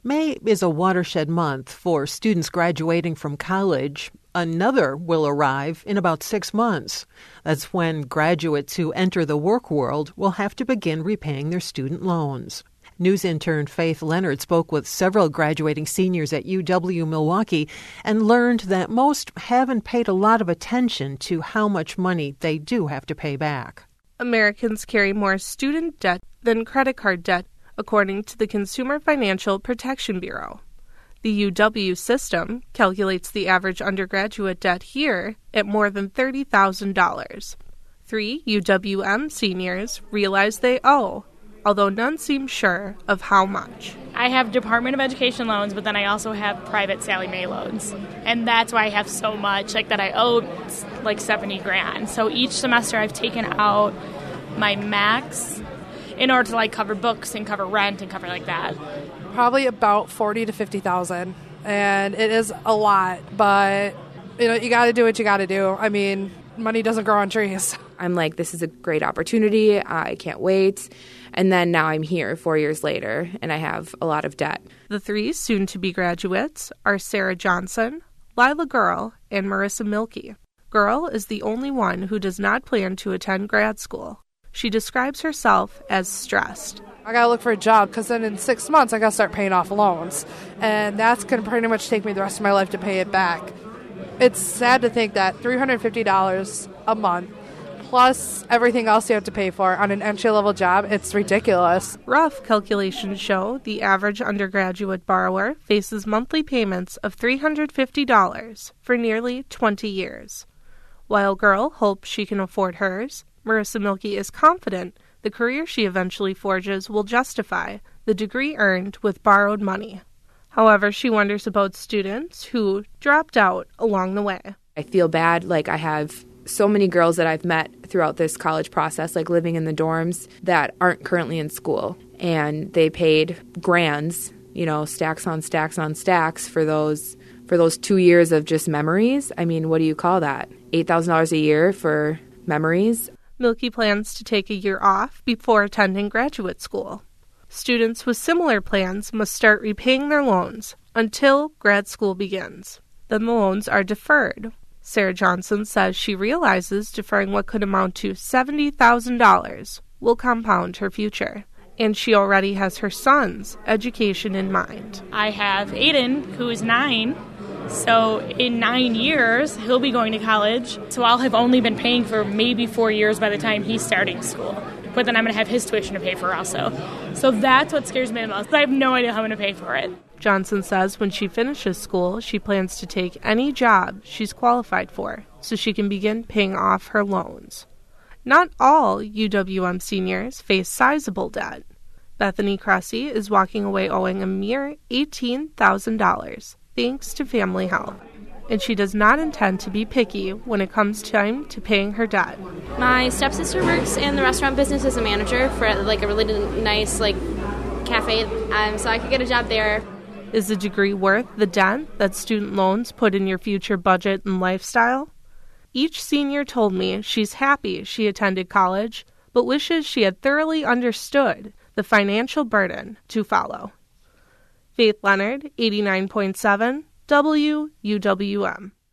May is a watershed month for students graduating from college. Another will arrive in about 6 months. That's when graduates who enter the work world will have to begin repaying their student loans. News intern Faith Leonard spoke with several graduating seniors at UW-Milwaukee and learned that most haven't paid a lot of attention to how much money they do have to pay back. Americans carry more student debt than credit card debt, according to the Consumer Financial Protection Bureau. The UW system calculates the average undergraduate debt here at more than $30,000. 3 UWM seniors realize they owe, although none seem sure of how much. I have Department of Education loans, but then I also have private Sallie Mae loans. And that's why I have so much, that I owe $70,000. So each semester I've taken out my max in order to cover books and cover rent and cover that. Probably about $40,000 to $50,000, and it is a lot. But you got to do what you got to do. I mean, money doesn't grow on trees. I'm this is a great opportunity. I can't wait. And then now I'm here 4 years later, and I have a lot of debt. The 3 soon-to-be graduates are Sarah Johnson, Lila Girl, and Marissa Milkey. Girl is the only one who does not plan to attend grad school. She describes herself as stressed. I got to look for a job because then in 6 months I got to start paying off loans. And that's going to pretty much take me the rest of my life to pay it back. It's sad to think that $350 a month plus everything else you have to pay for on an entry-level job, it's ridiculous. Rough calculations show the average undergraduate borrower faces monthly payments of $350 for nearly 20 years. While Girl hopes she can afford hers, Marissa Milkey is confident the career she eventually forges will justify the degree earned with borrowed money. However, she wonders about students who dropped out along the way. I feel bad, I have so many girls that I've met throughout this college process, living in the dorms, that aren't currently in school. And they paid grands, stacks on stacks on stacks for those 2 years of just memories. I mean, what do you call that? $8,000 a year for memories? Milkey plans to take a year off before attending graduate school. Students with similar plans must start repaying their loans until grad school begins. Then the loans are deferred. Sarah Johnson says she realizes deferring what could amount to $70,000 will compound her future. And she already has her son's education in mind. I have Aiden, who is 9. So in 9 years, he'll be going to college. So I'll have only been paying for maybe 4 years by the time he's starting school. But then I'm going to have his tuition to pay for also. So that's what scares me the most. I have no idea how I'm going to pay for it. Johnson says when she finishes school, she plans to take any job she's qualified for so she can begin paying off her loans. Not all UWM seniors face sizable debt. Bethany Cressy is walking away owing a mere $18,000 thanks to family help. And she does not intend to be picky when it comes time to paying her debt. My stepsister works in the restaurant business as a manager for a really nice cafe, so I could get a job there. Is the degree worth the dent that student loans put in your future budget and lifestyle? Each senior told me she's happy she attended college, but wishes she had thoroughly understood the financial burden to follow. Faith Leonard, 89.7 WUWM.